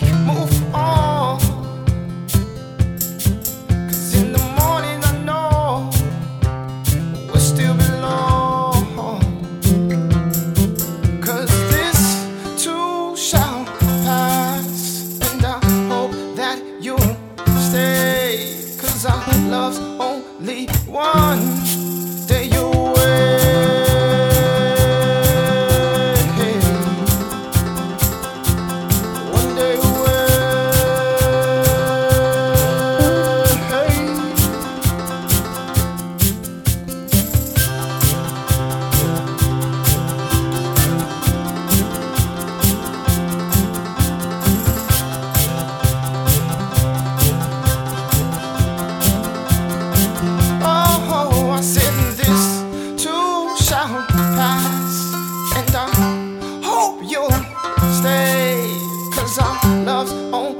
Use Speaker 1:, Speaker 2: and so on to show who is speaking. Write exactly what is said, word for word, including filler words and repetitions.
Speaker 1: move on. 'Cause in the morning I know we still belong. 'Cause this too shall pass, and I hope that you'll stay. 'Cause our love's only one day away. One day away. Oh, I said this too shall pass, and I hope you'll stay. 'Cause our love's only